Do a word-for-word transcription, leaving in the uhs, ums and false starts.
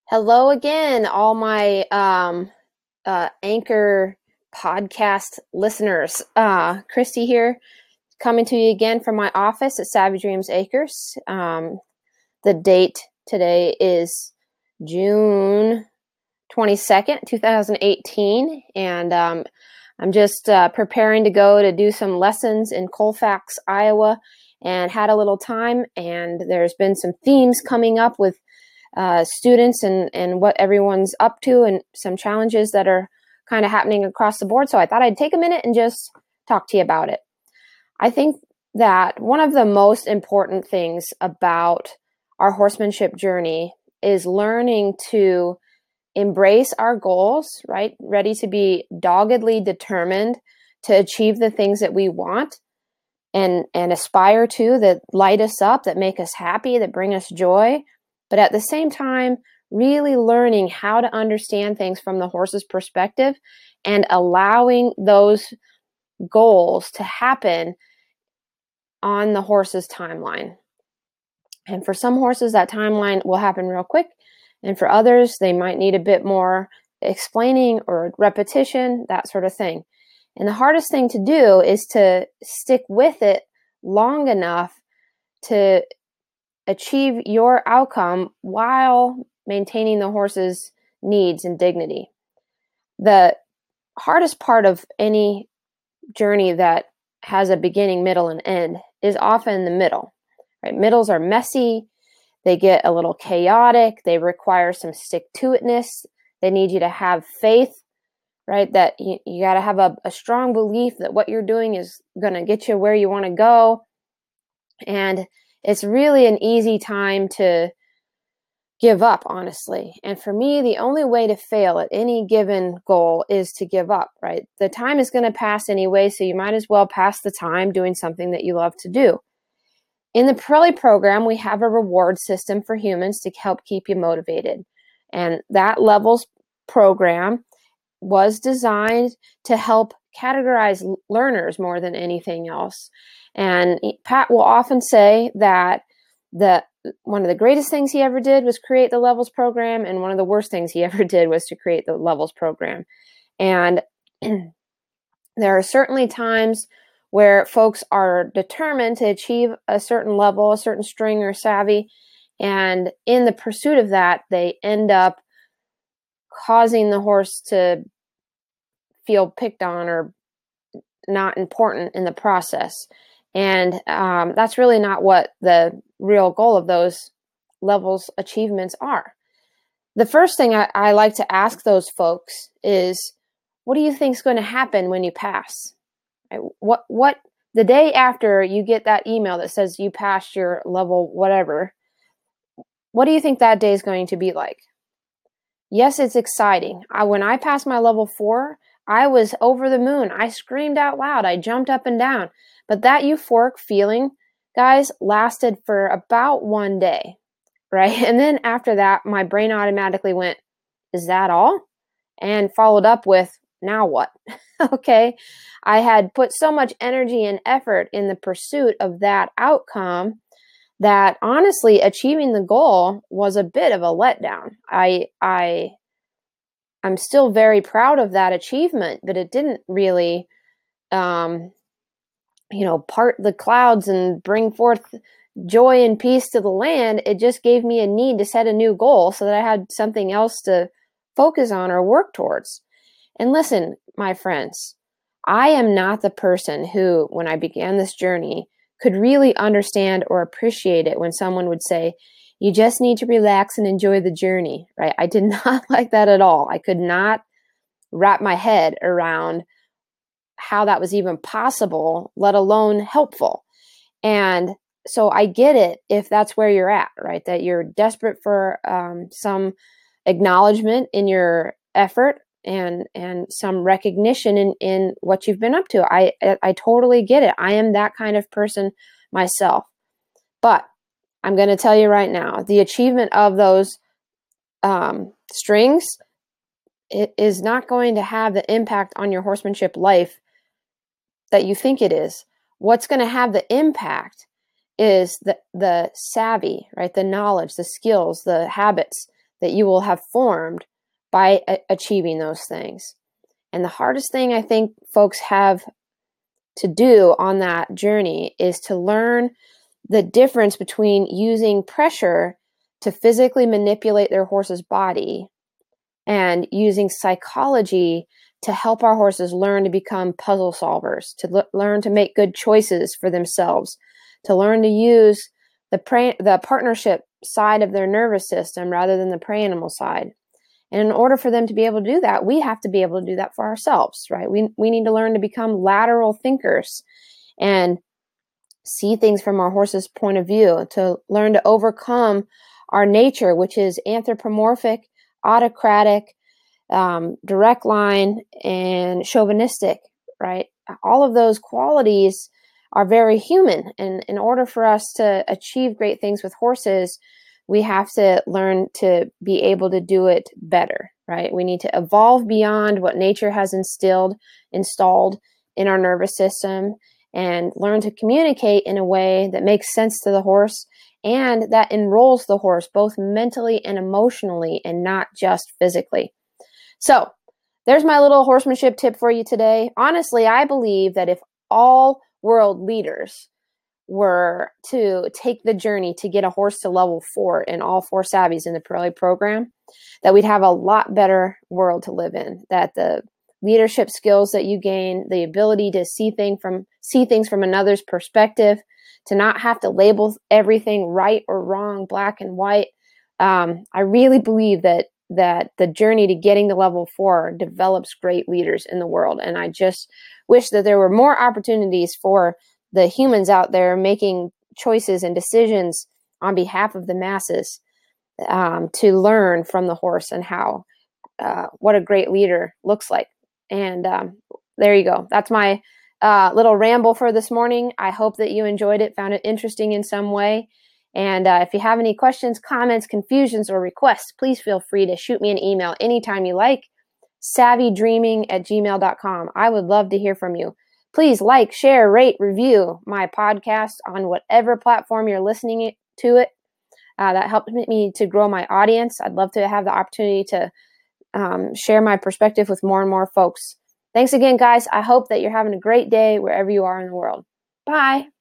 Hello again, all my um, uh, Anchor podcast listeners. Uh, Christy here, coming to you again from my office at Savvy Dreams Acres. Um, the date today is June twenty-second, twenty eighteen, and um, I'm just uh, preparing to go to do some lessons in Colfax, Iowa, and had a little time, and there's been some themes coming up with uh, students and, and what everyone's up to and some challenges that are kind of happening across the board. So I thought I'd take a minute and just talk to you about it. I think that one of the most important things about our horsemanship journey is learning to embrace our goals, right? Ready to be doggedly determined to achieve the things that we want and, and aspire to, that light us up, that make us happy, that bring us joy. But at the same time, really learning how to understand things from the horse's perspective and allowing those goals to happen on the horse's timeline. And for some horses, that timeline will happen real quick. And for others, they might need a bit more explaining or repetition, that sort of thing. And the hardest thing to do is to stick with it long enough to achieve your outcome while maintaining the horse's needs and dignity. The hardest part of any journey that has a beginning, middle, and end is often the middle. Right? Middles are messy. They get a little chaotic. They require some stick-to-itness. They need you to have faith, right? That you, you got to have a, a strong belief that what you're doing is going to get you where you want to go. And it's really an easy time to give up, honestly. And for me, the only way to fail at any given goal is to give up, right? The time is going to pass anyway, so you might as well pass the time doing something that you love to do. In the Pirelli program, we have a reward system for humans to help keep you motivated. And that levels program was designed to help categorize learners more than anything else. And Pat will often say that the one of the greatest things he ever did was create the levels program, and one of the worst things he ever did was to create the levels program. And there are certainly times where folks are determined to achieve a certain level, a certain string or savvy, and in the pursuit of that, they end up causing the horse to feel picked on or not important in the process. And um, that's really not what the real goal of those levels achievements are. The first thing I, I like to ask those folks is, what do you think is going to happen when you pass? Right? What, what, the day after you get that email that says you passed your level whatever, what do you think that day is going to be like? Yes, it's exciting. I, when I passed my level four, I was over the moon. I screamed out loud. I jumped up and down. But that euphoric feeling, guys, lasted for about one day, right? And then after that, my brain automatically went, is that all? And followed up with, now what? Okay. I had put so much energy and effort in the pursuit of that outcome that honestly, achieving the goal was a bit of a letdown. I, I, I'm still very proud of that achievement, but it didn't really, um, you know, part the clouds and bring forth joy and peace to the land. It just gave me a need to set a new goal so that I had something else to focus on or work towards. And listen, my friends, I am not the person who, when I began this journey, could really understand or appreciate it when someone would say, you just need to relax and enjoy the journey, right? I did not like that at all. I could not wrap my head around how that was even possible, let alone helpful. And so I get it if that's where you're at, right? That you're desperate for um, some acknowledgement in your effort and and some recognition in, in what you've been up to. I, I totally get it. I am that kind of person myself. But I'm going to tell you right now, the achievement of those um, strings it is not going to have the impact on your horsemanship life that you think it is. What's going to have the impact is the, the savvy, right? The knowledge, the skills, the habits that you will have formed by a- achieving those things. And the hardest thing I think folks have to do on that journey is to learn the difference between using pressure to physically manipulate their horse's body and using psychology to help our horses learn to become puzzle solvers, to l- learn to make good choices for themselves, to learn to use the prey, the partnership side of their nervous system rather than the prey animal side. And in order for them to be able to do that, we have to be able to do that for ourselves, right? We we need to learn to become lateral thinkers and see things from our horse's point of view, to learn to overcome our nature, which is anthropomorphic, autocratic, um, direct line, and chauvinistic, right? All of those qualities are very human. And in order for us to achieve great things with horses, we have to learn to be able to do it better, right? We need to evolve beyond what nature has instilled, installed in our nervous system, and learn to communicate in a way that makes sense to the horse and that enrolls the horse both mentally and emotionally and not just physically. So there's my little horsemanship tip for you today. Honestly, I believe that if all world leaders were to take the journey to get a horse to level four in all four Savvies in the Pirelli program, that we'd have a lot better world to live in, that the leadership skills that you gain, the ability to see thing from see things from another's perspective, to not have to label everything right or wrong, black and white. Um, I really believe that that the journey to getting to level four develops great leaders in the world. And I just wish that there were more opportunities for the humans out there making choices and decisions on behalf of the masses, um, to learn from the horse and how, uh, what a great leader looks like. And um, there you go. That's my uh, little ramble for this morning. I hope that you enjoyed it, found it interesting in some way. And uh, if you have any questions, comments, confusions, or requests, please feel free to shoot me an email anytime you like, savvy dreaming at gmail dot com. I would love to hear from you. Please like, share, rate, review my podcast on whatever platform you're listening to it. Uh, that helps me to grow my audience. I'd love to have the opportunity to um, share my perspective with more and more folks. Thanks again, guys. I hope that you're having a great day wherever you are in the world. Bye.